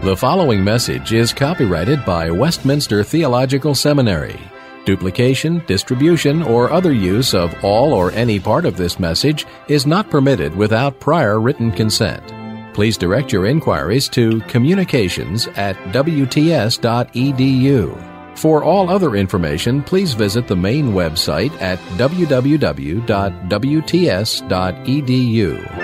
The following message is copyrighted by Westminster Theological Seminary. Duplication, distribution, or other use of all or any part of this message is not permitted without prior written consent. Please direct your inquiries to communications@wts.edu. For all other information, please visit the main website at www.wts.edu.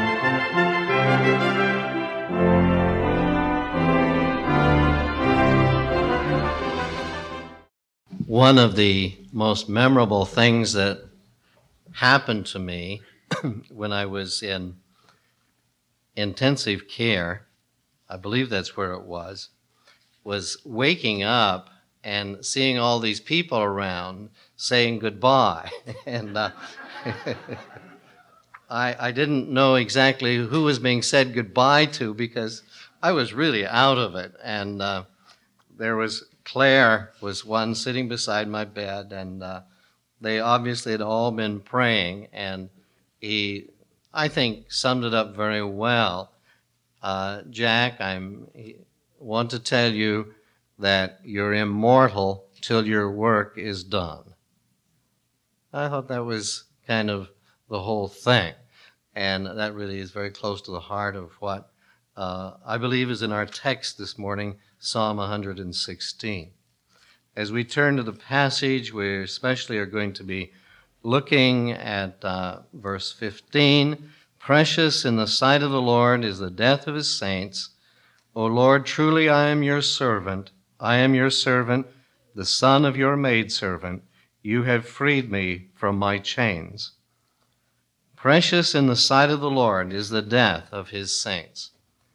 One of the most memorable things that happened to me when I was in intensive care, I believe that's where it was waking up and seeing all these people around saying goodbye. And I didn't know exactly who was being said goodbye to because I was really out of it. And there was Claire was one sitting beside my bed, and they obviously had all been praying, and he, I think, summed it up very well. Jack, I want to tell you that you're immortal till your work is done. I thought that was kind of the whole thing, and that really is very close to the heart of what I believe is in our text this morning, Psalm 116. As we turn to the passage, we especially are going to be looking at verse 15. Precious in the sight of the Lord is the death of his saints. O Lord, truly I am your servant. I am your servant, the son of your maidservant. You have freed me from my chains. Precious in the sight of the Lord is the death of his saints.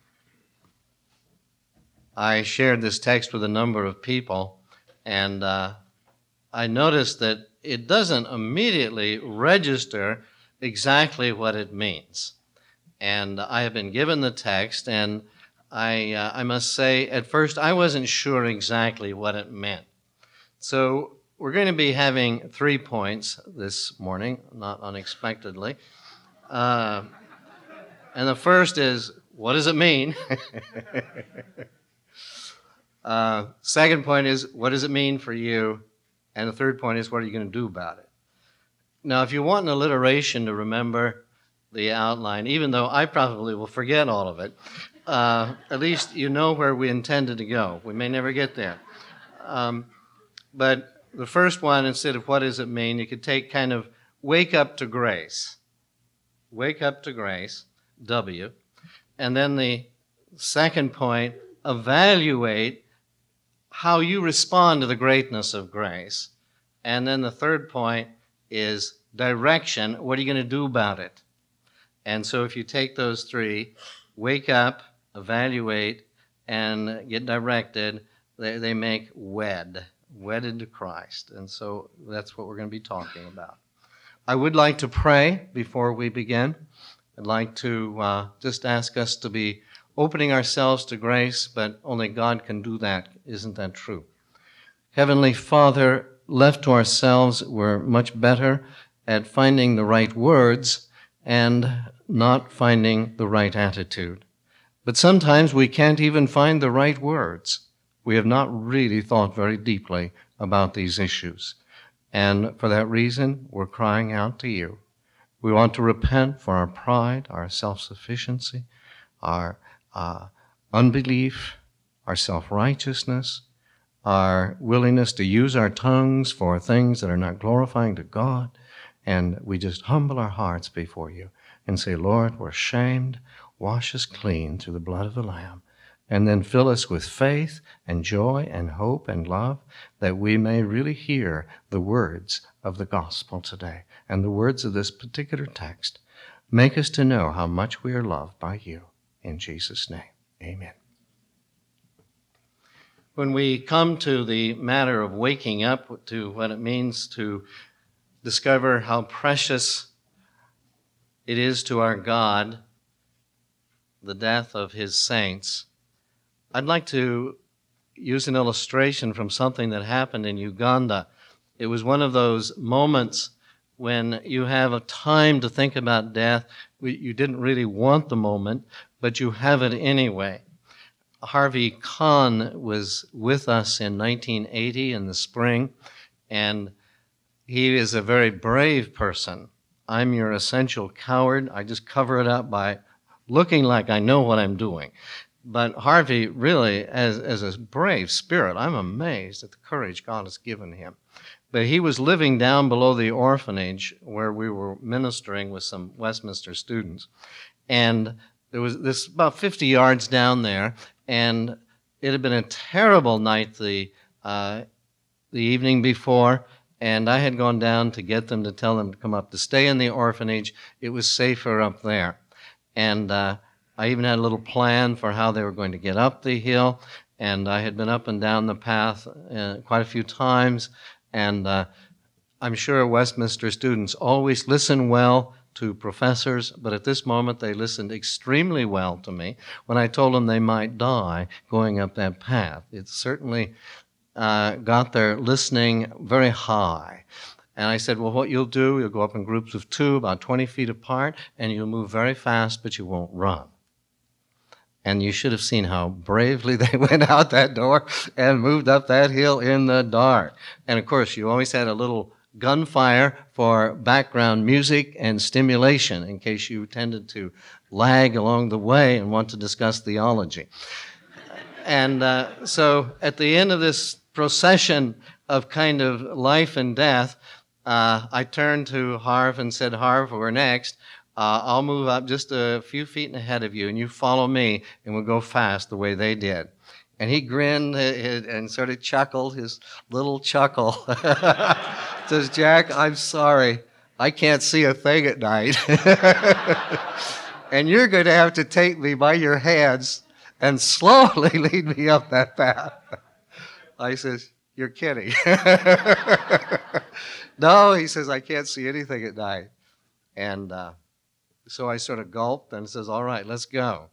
I shared this text with a number of people, and I noticed that it doesn't immediately register exactly what it means. And I have been given the text, and I must say, at first I wasn't sure exactly what it meant. So we're going to be having 3 points this morning, not unexpectedly. And the first is, what does it mean? Second point is, what does it mean for you? And the third point is, what are you going to do about it? Now, if you want an alliteration to remember the outline, even though I probably will forget all of it, at least you know where we intended to go. We may never get there. But the first one, instead of what does it mean, you could take kind of wake up to grace. Wake up to grace, W. And then the second point, evaluate how you respond to the greatness of grace. And then the third point is direction. What are you going to do about it? And so if you take those three, wake up, evaluate, and get directed, they make wedded to Christ. And so that's what we're going to be talking about. I would like to pray before we begin. I'd like to just ask us to be opening ourselves to grace, but only God can do that. Isn't that true? Heavenly Father, left to ourselves, we're much better at finding the right words and not finding the right attitude. But sometimes we can't even find the right words. We have not really thought very deeply about these issues. And for that reason, we're crying out to you. We want to repent for our pride, our self-sufficiency, our unbelief, our self-righteousness, our willingness to use our tongues for things that are not glorifying to God. And we just humble our hearts before you and say, Lord, we're ashamed. Wash us clean through the blood of the Lamb. And then fill us with faith and joy and hope and love that we may really hear the words of the gospel today and the words of this particular text. Make us to know how much we are loved by you. In Jesus' name, amen. When we come to the matter of waking up to what it means to discover how precious it is to our God, the death of his saints, I'd like to use an illustration from something that happened in Uganda. It was one of those moments when you have a time to think about death. You didn't really want the moment, but you have it anyway. Harvey Kahn was with us in 1980 in the spring, and he is a very brave person. I'm your essential coward. I just cover it up by looking like I know what I'm doing. But Harvey really, as a brave spirit, I'm amazed at the courage God has given him. But he was living down below the orphanage where we were ministering with some Westminster students. And there was this about 50 yards down there, and it had been a terrible night the evening before, and I had gone down to get them to tell them to come up to stay in the orphanage. It was safer up there. And I even had a little plan for how they were going to get up the hill, and I had been up and down the path quite a few times, and I'm sure Westminster students always listen well to professors, but at this moment they listened extremely well to me when I told them they might die going up that path. It certainly got their listening very high. And I said, well, what you'll do, you'll go up in groups of 2, about 20 feet apart, and you'll move very fast, but you won't run. And you should have seen how bravely they went out that door and moved up that hill in the dark. And of course, you always had a little gunfire for background music and stimulation in case you tended to lag along the way and want to discuss theology. And so at the end of this procession of kind of life and death, I turned to Harv and said, Harv, we're next. I'll move up just a few feet ahead of you, and you follow me, and we'll go fast the way they did. And he grinned and sort of chuckled, his little chuckle. Says, Jack, I'm sorry. I can't see a thing at night. And you're going to have to take me by your hands and slowly lead me up that path. I says, you're kidding. No, he says, I can't see anything at night. And so I sort of gulped and says, all right, let's go.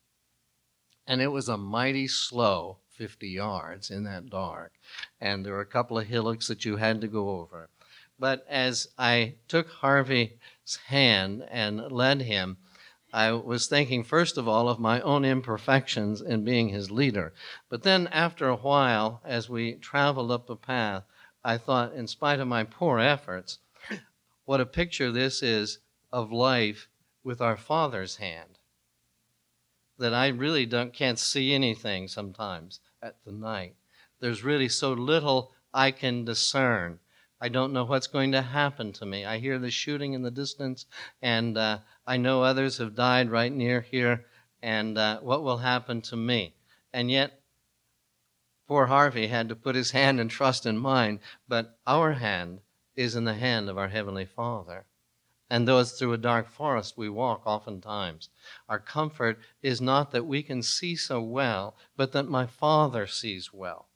And it was a mighty slow 50 yards in that dark. And there were a couple of hillocks that you had to go over. But as I took Harvey's hand and led him, I was thinking, first of all, of my own imperfections in being his leader. But then after a while, as we traveled up the path, I thought, in spite of my poor efforts, what a picture this is of life with our Father's hand. That I really can't see anything sometimes at the night. There's really so little I can discern. I don't know what's going to happen to me. I hear the shooting in the distance, and I know others have died right near here, and what will happen to me? And yet, poor Harvey had to put his hand and trust in mine, but our hand is in the hand of our Heavenly Father. And though it's through a dark forest we walk oftentimes, our comfort is not that we can see so well, but that my Father sees well.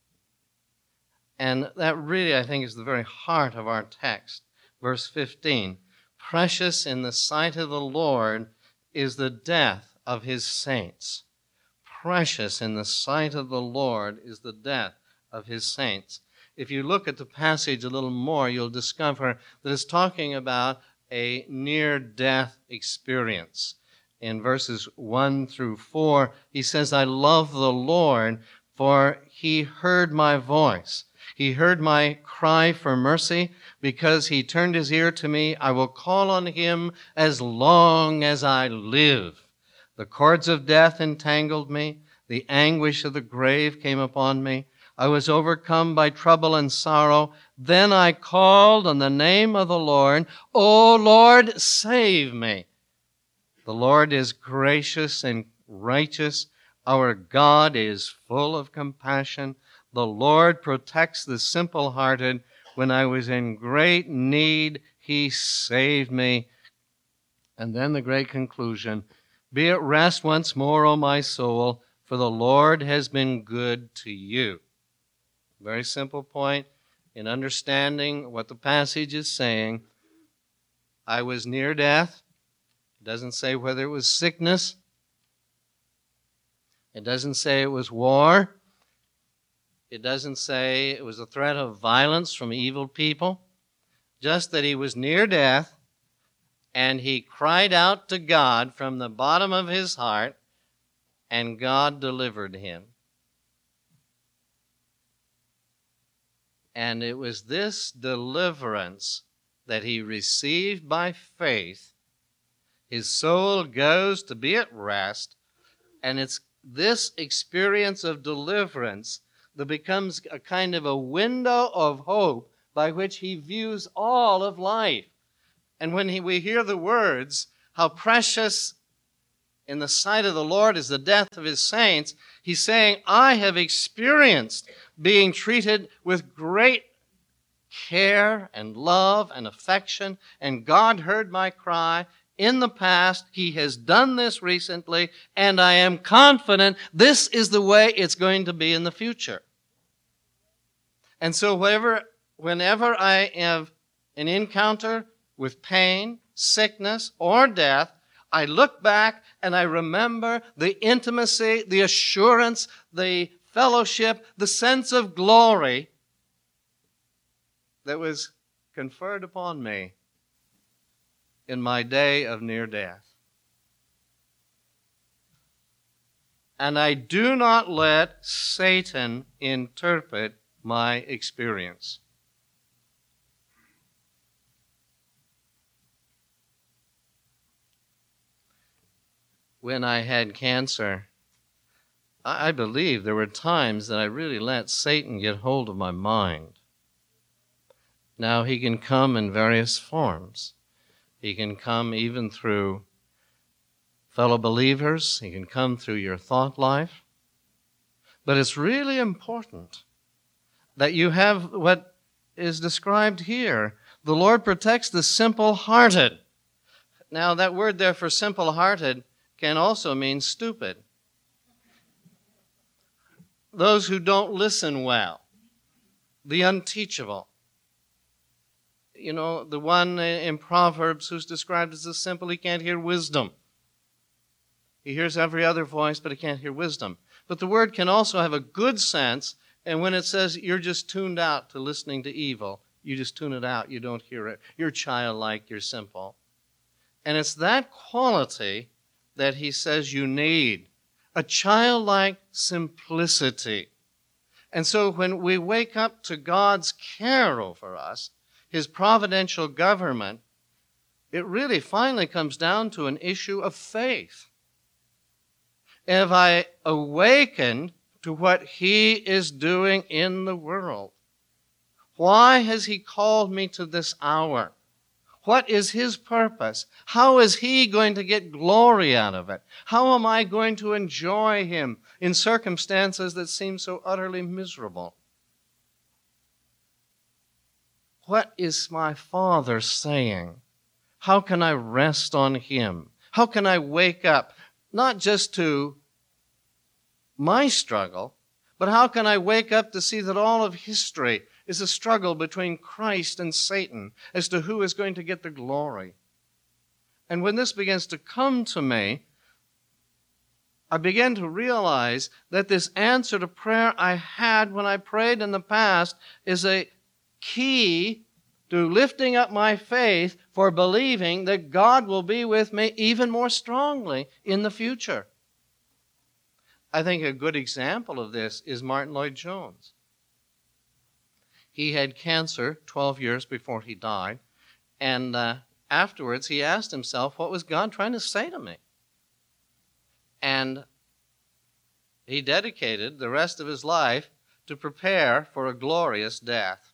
And that really, I think, is the very heart of our text. Verse 15, precious in the sight of the Lord is the death of his saints. Precious in the sight of the Lord is the death of his saints. If you look at the passage a little more, you'll discover that it's talking about a near-death experience. In verses 1 through 4, he says, I love the Lord, for he heard my voice. He heard my cry for mercy. Because he turned his ear to me, I will call on him as long as I live. The cords of death entangled me. The anguish of the grave came upon me. I was overcome by trouble and sorrow. Then I called on the name of the Lord. O Lord, save me. The Lord is gracious and righteous. Our God is full of compassion. The Lord protects the simple-hearted. When I was in great need, he saved me. And then the great conclusion, be at rest once more, O my soul, for the Lord has been good to you. Very simple point in understanding what the passage is saying. I was near death. It doesn't say whether it was sickness. It doesn't say it was war. It doesn't say it was a threat of violence from evil people. Just that he was near death, and he cried out to God from the bottom of his heart, and God delivered him. And it was this deliverance that he received by faith. His soul goes to be at rest, and it's this experience of deliverance that becomes a kind of a window of hope by which he views all of life. And when we hear the words, how precious in the sight of the Lord is the death of his saints, he's saying, I have experienced being treated with great care and love and affection, and God heard my cry in the past. He has done this recently, and I am confident this is the way it's going to be in the future. And so whenever I have an encounter with pain, sickness, or death, I look back and I remember the intimacy, the assurance, the fellowship, the sense of glory that was conferred upon me in my day of near death. And I do not let Satan interpret my experience. When I had cancer, I believe there were times that I really let Satan get hold of my mind. Now, he can come in various forms. He can come even through fellow believers. He can come through your thought life. But it's really important that you have what is described here. The Lord protects the simple-hearted. Now, that word there for simple-hearted can also mean stupid. Those who don't listen well, the unteachable. You know, the one in Proverbs who's described as the simple, he can't hear wisdom. He hears every other voice, but he can't hear wisdom. But the word can also have a good sense, and when it says you're just tuned out to listening to evil, you just tune it out, you don't hear it. You're childlike, you're simple. And it's that quality that he says you need, a childlike simplicity. And so when we wake up to God's care over us, his providential government, it really finally comes down to an issue of faith. Have I awakened to what he is doing in the world? Why has he called me to this hour? What is his purpose? How is he going to get glory out of it? How am I going to enjoy him in circumstances that seem so utterly miserable? What is my Father saying? How can I rest on him? How can I wake up, not just to my struggle, but how can I wake up to see that all of history is a struggle between Christ and Satan as to who is going to get the glory? And when this begins to come to me, I began to realize that this answer to prayer I had when I prayed in the past is a key to lifting up my faith for believing that God will be with me even more strongly in the future. I think a good example of this is Martin Lloyd-Jones. He had cancer 12 years before he died, and afterwards he asked himself, what was God trying to say to me? And he dedicated the rest of his life to prepare for a glorious death.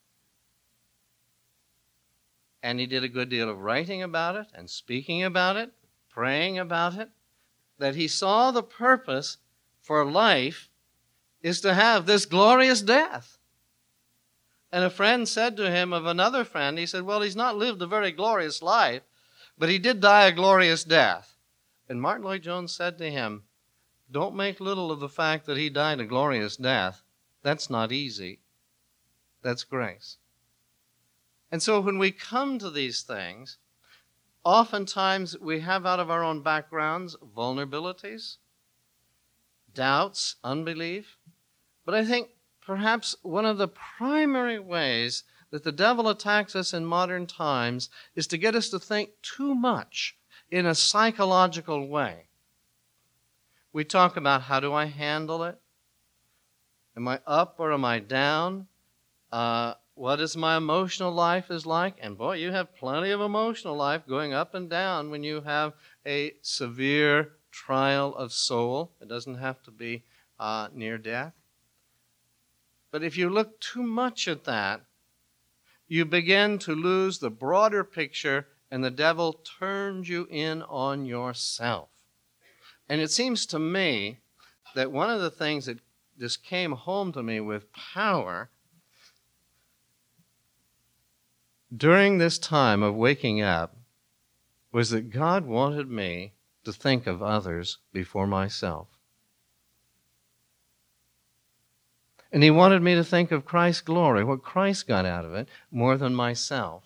And he did a good deal of writing about it and speaking about it, praying about it, that he saw the purpose for life is to have this glorious death. And a friend said to him of another friend, he said, well, he's not lived a very glorious life, but he did die a glorious death. And Martin Lloyd-Jones said to him, don't make little of the fact that he died a glorious death. That's not easy. That's grace. And so when we come to these things, oftentimes we have out of our own backgrounds vulnerabilities, doubts, unbelief. But I think perhaps one of the primary ways that the devil attacks us in modern times is to get us to think too much in a psychological way. We talk about, how do I handle it? Am I up or am I down? What is my emotional life is like? And boy, you have plenty of emotional life going up and down when you have a severe trial of soul. It doesn't have to be near death. But if you look too much at that, you begin to lose the broader picture, and the devil turns you in on yourself. And it seems to me that one of the things that just came home to me with power during this time of waking up was that God wanted me to think of others before myself. And He wanted me to think of Christ's glory, what Christ got out of it, more than myself.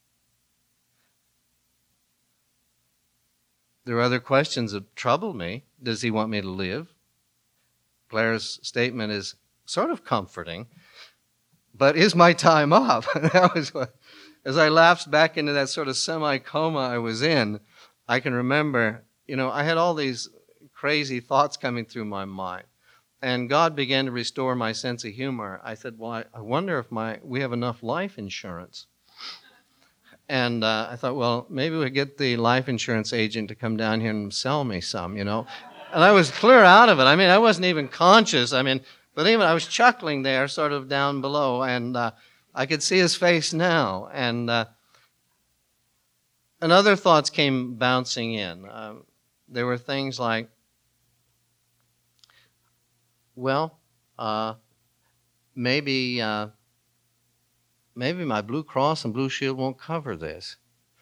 There are other questions that trouble me. Does He want me to live? Blair's statement is sort of comforting, but is my time up? That was what, as I lapsed back into that sort of semi-coma I was in, I can remember, I had all these crazy thoughts coming through my mind. And God began to restore my sense of humor. I said, well, I wonder if we have enough life insurance. And I thought, well, maybe we get the life insurance agent to come down here and sell me some, And I was clear out of it. I wasn't even conscious. But even I was chuckling there, sort of down below, and I could see his face now. And other thoughts came bouncing in. There were things like, well, maybe my Blue Cross and Blue Shield won't cover this.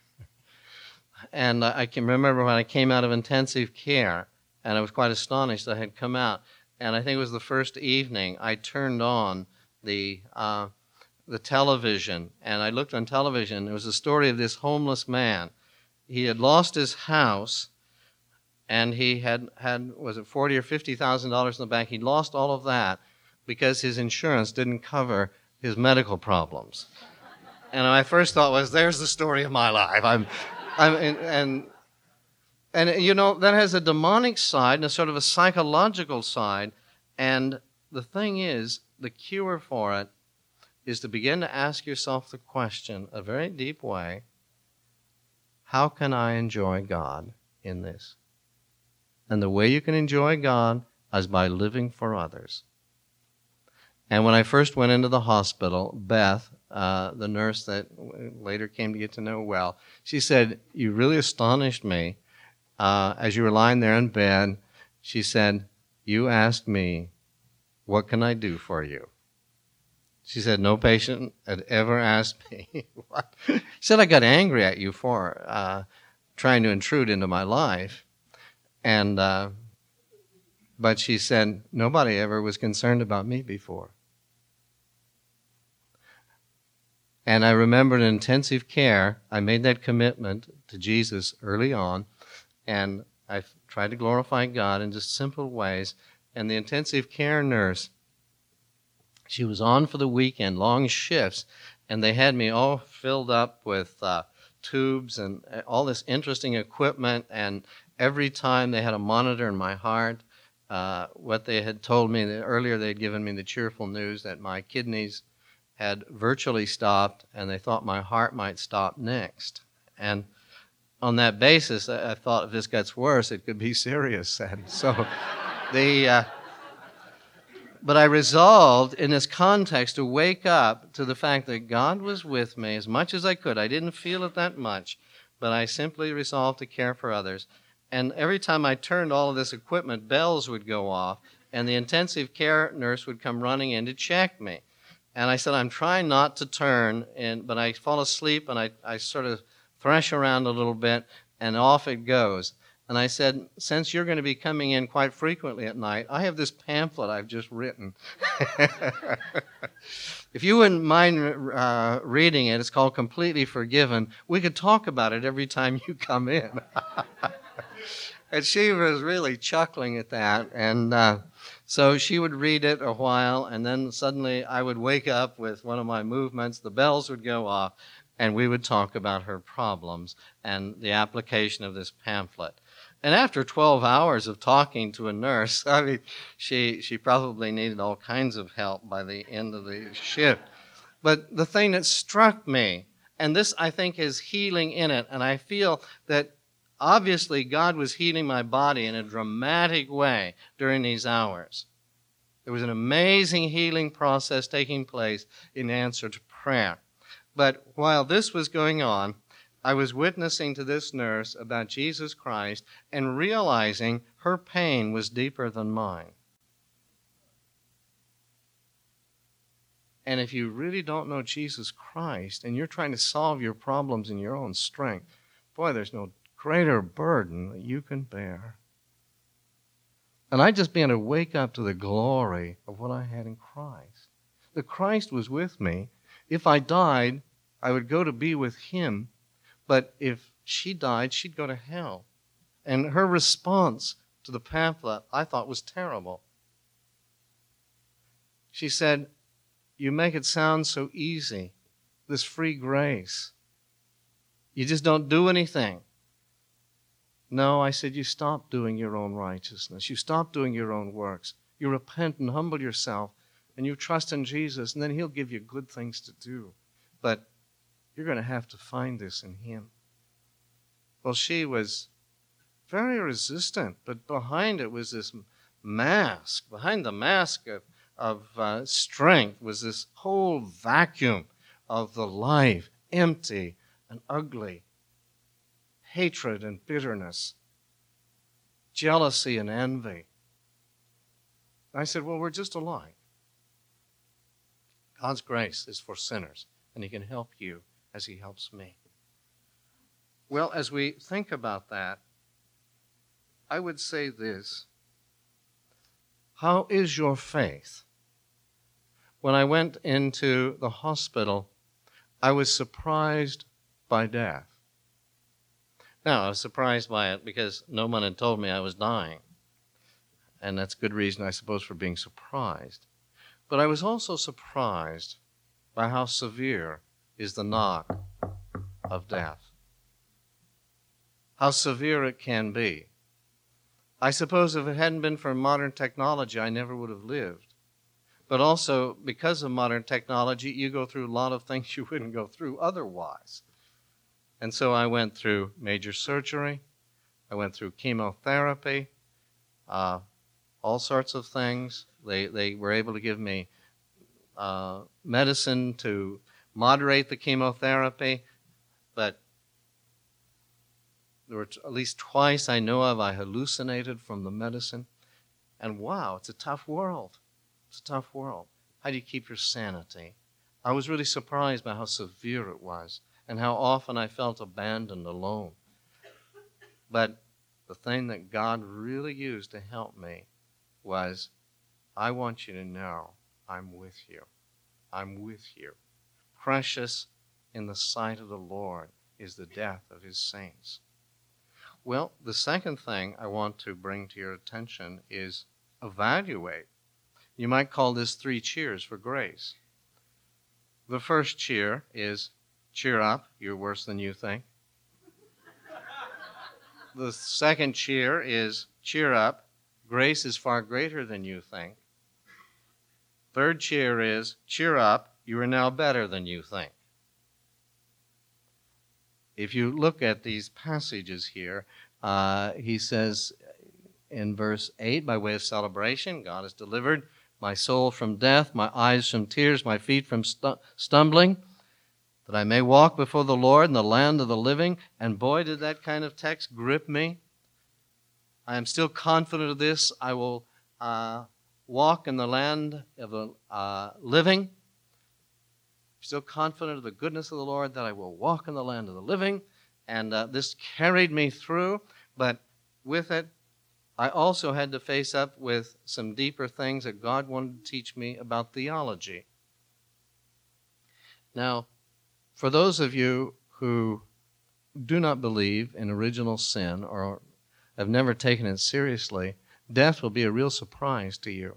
And I can remember when I came out of intensive care, and I was quite astonished I had come out. And I think it was the first evening I turned on the television, and I looked on television. It was a story of this homeless man. He had lost his house, and he had was it $40,000 or $50,000 in the bank. He'd lost all of that because his insurance didn't cover his medical problems. And my first thought was, there's the story of my life. And that has a demonic side and a sort of a psychological side. And the thing is, the cure for it is to begin to ask yourself the question, a very deep way, how can I enjoy God in this? And the way you can enjoy God is by living for others. And when I first went into the hospital, Beth, the nurse that later came to get to know well, she said, you really astonished me. As you were lying there in bed, she said, you asked me, what can I do for you? She said, no patient had ever asked me. What? She said, I got angry at you for trying to intrude into my life. And but she said, nobody ever was concerned about me before. And I remember in intensive care, I made that commitment to Jesus early on, and I tried to glorify God in just simple ways. And the intensive care nurse, she was on for the weekend, long shifts, and they had me all filled up with tubes and all this interesting equipment, and every time they had a monitor in my heart. What they had told me earlier, they'd given me the cheerful news that my kidneys had virtually stopped, and they thought my heart might stop next. And on that basis, I thought if this gets worse, it could be serious. And so but I resolved in this context to wake up to the fact that God was with me as much as I could. I didn't feel it that much, but I simply resolved to care for others. And every time I turned all of this equipment, bells would go off, and the intensive care nurse would come running in to check me. And I said, I'm trying not to turn, but I fall asleep, and I sort of thresh around a little bit, and off it goes. And I said, since you're going to be coming in quite frequently at night, I have this pamphlet I've just written. If you wouldn't mind reading it, it's called Completely Forgiven. We could talk about it every time you come in. And she was really chuckling at that. And so she would read it a while, and then suddenly I would wake up with one of my movements. The bells would go off, and we would talk about her problems and the application of this pamphlet. And after 12 hours of talking to a nurse, I mean, she probably needed all kinds of help by the end of the shift. But the thing that struck me, and this I think is healing in it, and I feel that obviously God was healing my body in a dramatic way during these hours. There was an amazing healing process taking place in answer to prayer. But while this was going on, I was witnessing to this nurse about Jesus Christ and realizing her pain was deeper than mine. And if you really don't know Jesus Christ and you're trying to solve your problems in your own strength, boy, there's no greater burden that you can bear. And I just began to wake up to the glory of what I had in Christ. That Christ was with me. If I died, I would go to be with Him. But if she died, she'd go to hell. And her response to the pamphlet, I thought, was terrible. She said, "You make it sound so easy, this free grace. You just don't do anything." No, I said, you stop doing your own righteousness. You stop doing your own works. You repent and humble yourself, and you trust in Jesus, and then He'll give you good things to do. But you're going to have to find this in Him. Well, she was very resistant, but behind it was this mask. Behind the mask of strength was this whole vacuum of the life, empty and ugly. Hatred and bitterness, jealousy and envy. I said, well, we're just alike. God's grace is for sinners, and He can help you as He helps me. Well, as we think about that, I would say this. How is your faith? When I went into the hospital, I was surprised by death. Now, I was surprised by it because no one had told me I was dying. And that's good reason, I suppose, for being surprised. But I was also surprised by how severe is the knock of death. How severe it can be. I suppose if it hadn't been for modern technology, I never would have lived. But also, because of modern technology, you go through a lot of things you wouldn't go through otherwise. And so I went through major surgery. I went through chemotherapy, all sorts of things. They were able to give me medicine to moderate the chemotherapy, but there were at least twice I know of I hallucinated from the medicine. And wow, it's a tough world. It's a tough world. How do you keep your sanity? I was really surprised by how severe it was and how often I felt abandoned, alone. But the thing that God really used to help me was, I want you to know I'm with you. I'm with you. Precious in the sight of the Lord is the death of His saints. Well, the second thing I want to bring to your attention is evaluate. You might call this 3 cheers for grace. The first cheer is, cheer up, you're worse than you think. The second cheer is, cheer up, grace is far greater than you think. Third cheer is, cheer up, you are now better than you think. If you look at these passages here, he says in verse 8, by way of celebration, God has delivered my soul from death, my eyes from tears, my feet from stumbling, that I may walk before the Lord in the land of the living. And boy, did that kind of text grip me. I am still confident of this. I will walk in the land of the living. Still confident of the goodness of the Lord, that I will walk in the land of the living. And this carried me through, but with it, I also had to face up with some deeper things that God wanted to teach me about theology. Now, for those of you who do not believe in original sin or have never taken it seriously, death will be a real surprise to you.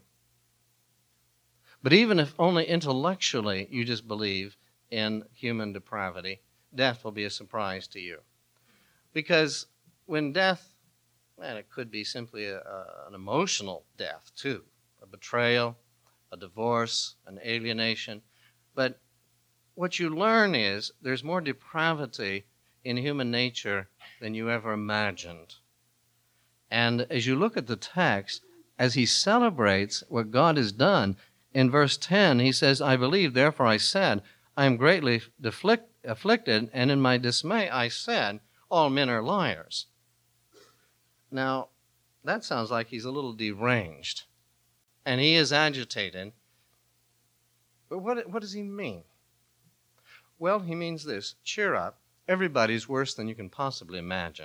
But even if only intellectually you just believe in human depravity, death will be a surprise to you. Because when death, and it could be simply an emotional death too, a betrayal, a divorce, an alienation. But what you learn is there's more depravity in human nature than you ever imagined. And as you look at the text, as he celebrates what God has done, in verse 10, he says, I believe, therefore I said, I am greatly afflicted, and in my dismay I said, all men are liars. Now, that sounds like he's a little deranged, and he is agitated. But what does he mean? Well, he means this: cheer up. Everybody's worse than you can possibly imagine.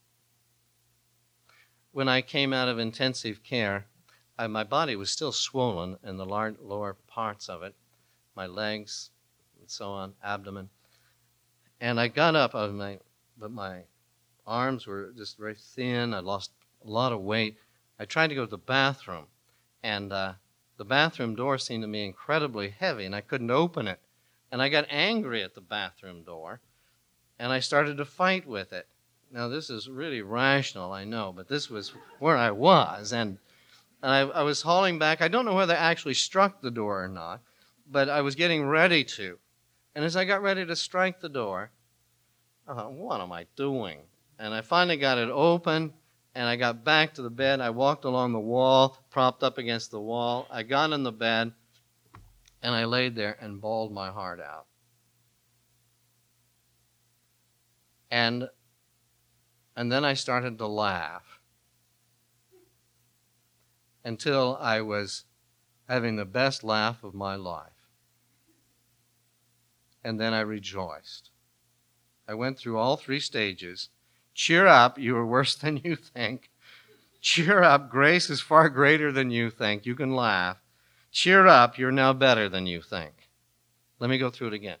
When I came out of intensive care, my body was still swollen in the lower parts of it, my legs and so on, abdomen. And I got up, but my arms were just very thin. I lost a lot of weight. I tried to go to the bathroom, and the bathroom door seemed to me incredibly heavy, and I couldn't open it. And I got angry at the bathroom door, and I started to fight with it. Now, this is really rational, I know, but this was where I was. And I was hauling back. I don't know whether I actually struck the door or not, but I was getting ready to. And as I got ready to strike the door, I thought, what am I doing? And I finally got it open, and I got back to the bed. I walked along the wall, propped up against the wall. I got in the bed, and I laid there and bawled my heart out. And then I started to laugh until I was having the best laugh of my life. And then I rejoiced. I went through all three stages. Cheer up, you are worse than you think. Cheer up, grace is far greater than you think. You can laugh. Cheer up, you're now better than you think. Let me go through it again.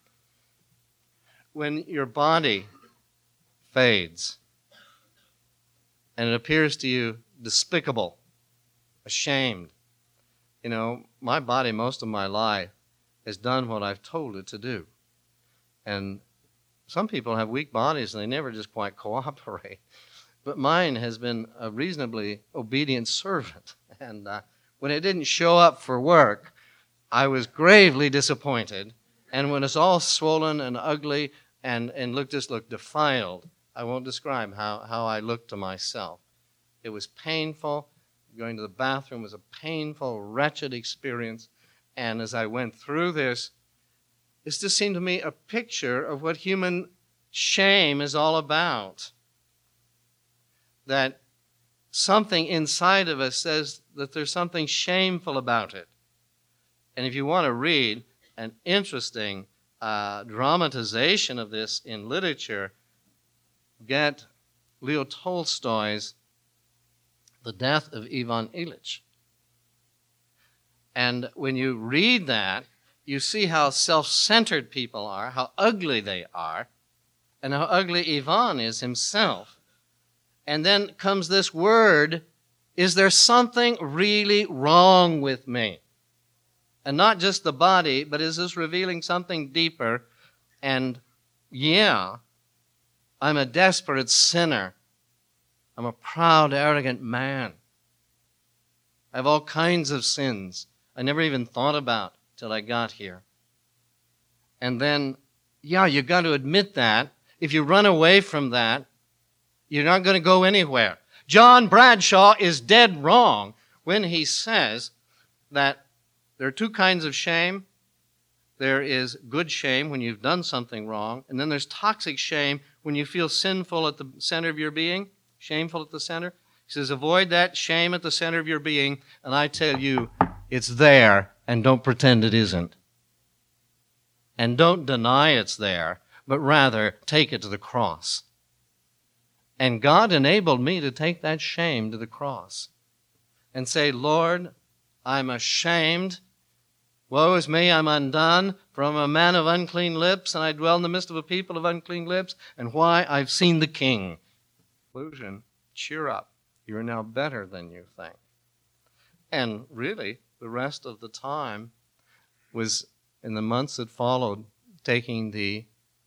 When your body fades, and it appears to you despicable, ashamed. You know, my body most of my life has done what I've told it to do. And some people have weak bodies and they never just quite cooperate. But mine has been a reasonably obedient servant. And when it didn't show up for work, I was gravely disappointed. And when it's all swollen and ugly and just looked defiled, I won't describe how I looked to myself. It was painful. Going to the bathroom was a painful, wretched experience. And as I went through this just seemed to me a picture of what human shame is all about. That something inside of us says that there's something shameful about it. And if you want to read an interesting dramatization of this in literature, get Leo Tolstoy's The Death of Ivan Ilyich. And when you read that, you see how self-centered people are, how ugly they are, and how ugly Ivan is himself. And then comes this word, is there something really wrong with me? And not just the body, but is this revealing something deeper? And yeah, I'm a desperate sinner. I'm a proud, arrogant man. I have all kinds of sins I never even thought about till I got here. And then, yeah, you've got to admit that. If you run away from that, you're not going to go anywhere. John Bradshaw is dead wrong when he says that there are two kinds of shame. There is good shame when you've done something wrong, and then there's toxic shame when you feel sinful at the center of your being, shameful at the center. He says, avoid that shame at the center of your being, and I tell you, it's there, and don't pretend it isn't. And don't deny it's there, but rather take it to the cross. And God enabled me to take that shame to the cross and say, Lord, I'm ashamed. Woe is me, I'm undone, for I'm a man of unclean lips, and I dwell in the midst of a people of unclean lips. And why? I've seen the King. Conclusion, cheer up. You're now better than you think. And really, the rest of the time was, in the months that followed, taking the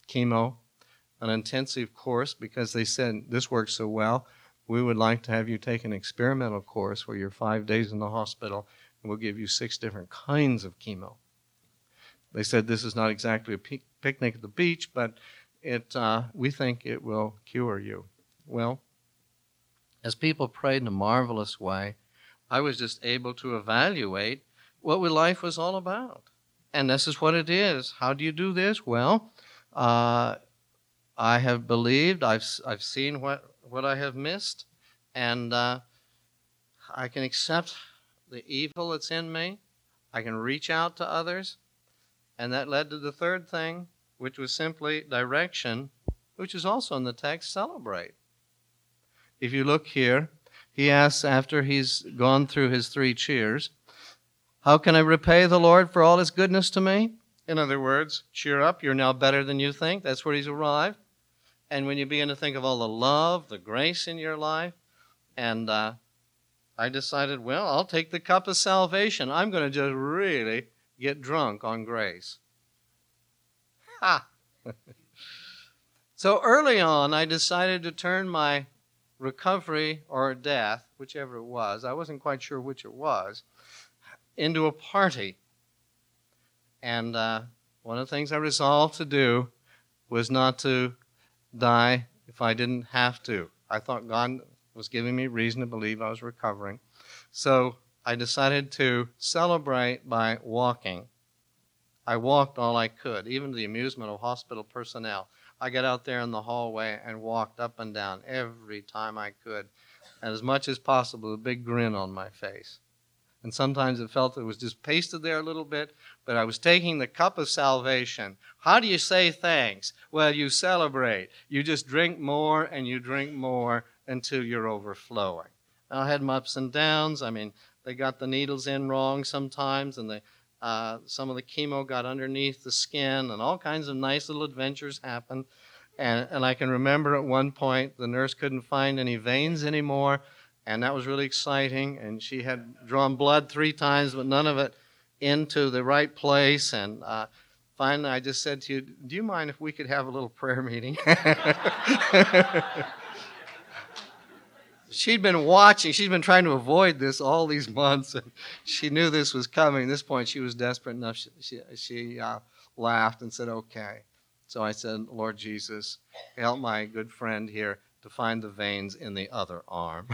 chemo, an intensive course, because they said, this works so well, we would like to have you take an experimental course where you're 5 days in the hospital, and we'll give you 6 different kinds of chemo. They said this is not exactly a picnic at the beach, but we think it will cure you. Well, as people prayed in a marvelous way, I was just able to evaluate what life was all about. And this is what it is. How do you do this? Well, I have believed, I've seen what I have missed, and I can accept the evil that's in me. I can reach out to others. And that led to the third thing, which was simply direction, which is also in the text, celebrate. If you look here, he asks after he's gone through his 3 cheers, how can I repay the Lord for all his goodness to me? In other words, cheer up, you're now better than you think. That's where he's arrived. And when you begin to think of all the love, the grace in your life, and I decided, well, I'll take the cup of salvation. I'm going to just really get drunk on grace. Ha! So early on, I decided to turn my recovery or death, whichever it was, I wasn't quite sure which it was, into a party. And one of the things I resolved to do was not to die if I didn't have to. I thought God was giving me reason to believe I was recovering. So I decided to celebrate by walking. I walked all I could, even to the amusement of hospital personnel. I got out there in the hallway and walked up and down every time I could, and as much as possible, a big grin on my face. And sometimes it felt it was just pasted there a little bit, but I was taking the cup of salvation. How do you say thanks? Well, you celebrate. You just drink more and you drink more until you're overflowing. Now, I had my ups and downs. I mean, they got the needles in wrong sometimes, and some of the chemo got underneath the skin, and all kinds of nice little adventures happened. And I can remember at one point the nurse couldn't find any veins anymore, and that was really exciting. And she had drawn blood 3 times, but none of it into the right place. And finally, I just said to you, do you mind if we could have a little prayer meeting? She'd been watching. She'd been trying to avoid this all these months, and she knew this was coming. At this point, she was desperate enough. She laughed and said, okay. So I said, Lord Jesus, help my good friend here to find the veins in the other arm.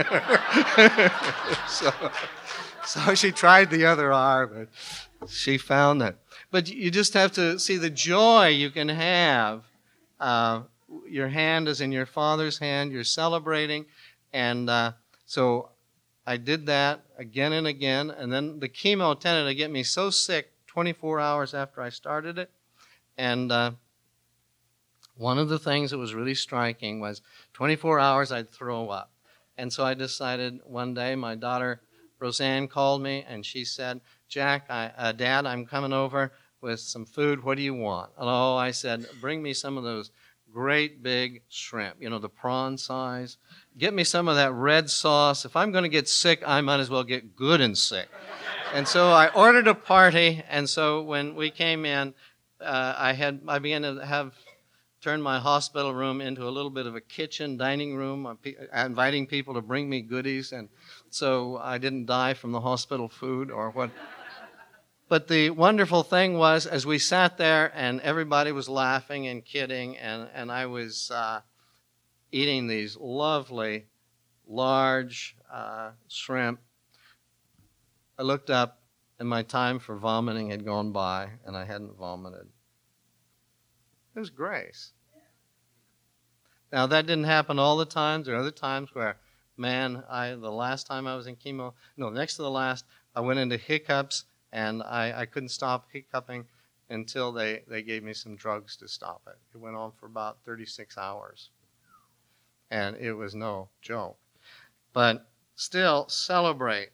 So she tried the other arm, and she found it. But you just have to see the joy you can have. Your hand is in your Father's hand. You're celebrating. And so I did that again and again. And then the chemo tended to get me so sick 24 hours after I started it. And one of the things that was really striking was 24 hours I'd throw up. And so I decided one day, my daughter Roseanne called me and she said, Jack, Dad, I'm coming over with some food. What do you want? And I said, bring me some of those great big shrimp, the prawn size. Get me some of that red sauce. If I'm going to get sick, I might as well get good and sick. And so I ordered a party, and so when we came in, I began to turn my hospital room into a little bit of a kitchen, dining room, inviting people to bring me goodies, and so I didn't die from the hospital food or what. But the wonderful thing was, as we sat there and everybody was laughing and kidding, and I was eating these lovely, large shrimp, I looked up and my time for vomiting had gone by and I hadn't vomited. It was grace. Now, that didn't happen all the times. There are other times where, the last time I was in chemo, next to the last, I went into hiccups. And I couldn't stop hiccuping until they gave me some drugs to stop it. It went on for about 36 hours. And it was no joke. But still, celebrate.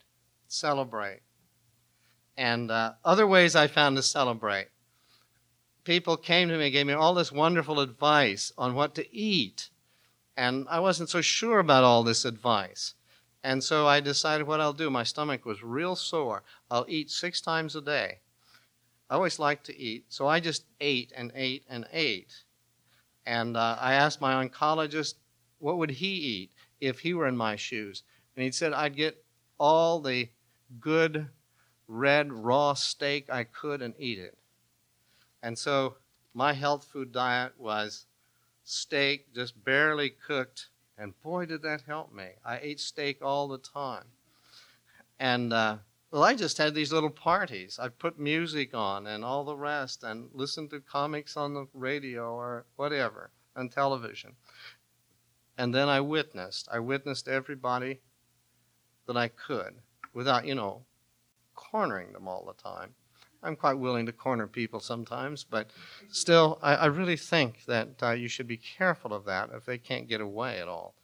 And other ways I found to celebrate. People came to me and gave me all this wonderful advice on what to eat. And I wasn't so sure about all this advice. And so I decided what I'll do. My stomach was real sore. I'll eat 6 times a day. I always like to eat, so I just ate and ate and ate. And I asked my oncologist, what would he eat if he were in my shoes? And he said, I'd get all the good red raw steak I could and eat it. And so my health food diet was steak, just barely cooked, and boy, did that help me. I ate steak all the time. And, well, I just had these little parties. I put music on and all the rest and listened to comics on the radio or whatever, on television. And then I witnessed. I witnessed everybody that I could without, cornering them all the time. I'm quite willing to corner people sometimes, but still, I really think that you should be careful of that if they can't get away at all.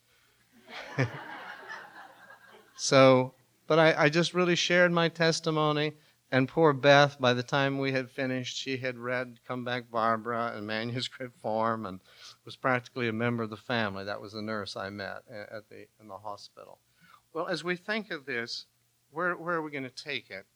But I just really shared my testimony, and poor Beth, by the time we had finished, she had read Come Back Barbara in manuscript form and was practically a member of the family. That was the nurse I met in the hospital. Well, as we think of this, where are we going to take it?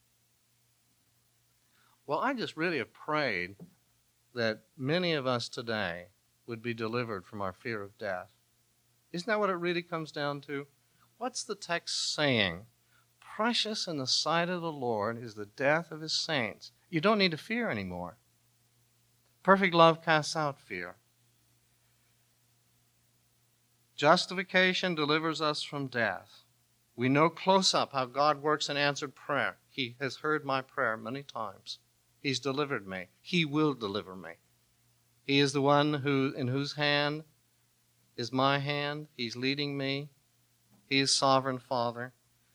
Well, I just really have prayed that many of us today would be delivered from our fear of death. Isn't that what it really comes down to? What's the text saying? Precious in the sight of the Lord is the death of his saints. You don't need to fear anymore. Perfect love casts out fear. Justification delivers us from death. We know close up how God works in answered prayer. He has heard my prayer many times. He's delivered me. He will deliver me. He is the one in whose hand is my hand. He's leading me. He is sovereign Father.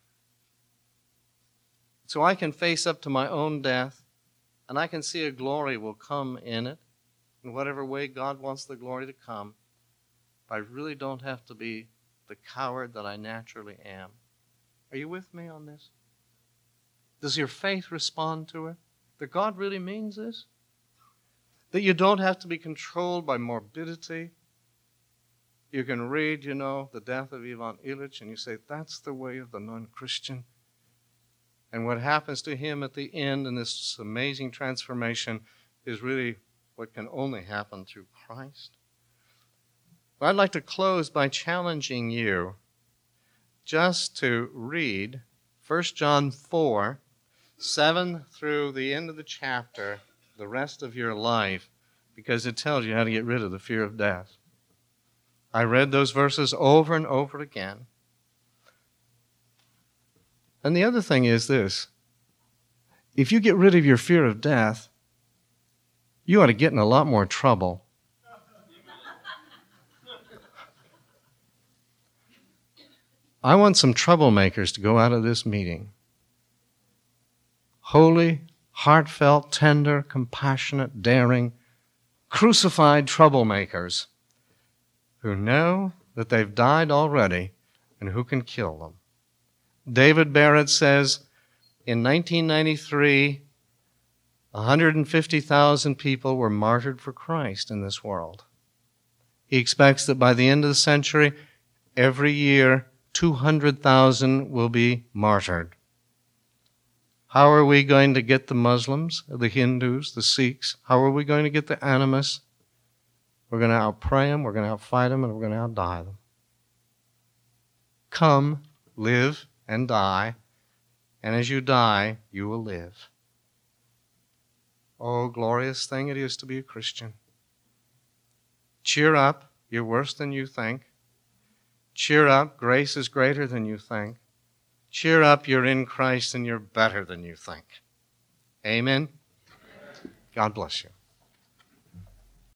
So I can face up to my own death, and I can see a glory will come in it, in whatever way God wants the glory to come. But I really don't have to be the coward that I naturally am. Are you with me on this? Does your faith respond to it? That God really means this? That you don't have to be controlled by morbidity. You can read, the death of Ivan Illich, and you say, that's the way of the non-Christian. And what happens to him at the end in this amazing transformation is really what can only happen through Christ. Well, I'd like to close by challenging you just to read 1 John 4, 7 through the end of the chapter, the rest of your life, because it tells you how to get rid of the fear of death. I read those verses over and over again. And the other thing is this. If you get rid of your fear of death, you ought to get in a lot more trouble. I want some troublemakers to go out of this meeting. Holy, heartfelt, tender, compassionate, daring, crucified troublemakers who know that they've died already and who can kill them. David Barrett says, in 1993, 150,000 people were martyred for Christ in this world. He expects that by the end of the century, every year, 200,000 will be martyred. How are we going to get the Muslims, the Hindus, the Sikhs? How are we going to get the animists? We're going to outpray them, we're going to outfight them, and we're going to outdie them. Come, live, and die, and as you die, you will live. Oh, glorious thing it is to be a Christian. Cheer up, you're worse than you think. Cheer up, grace is greater than you think. Cheer up, you're in Christ and you're better than you think. Amen? God bless you.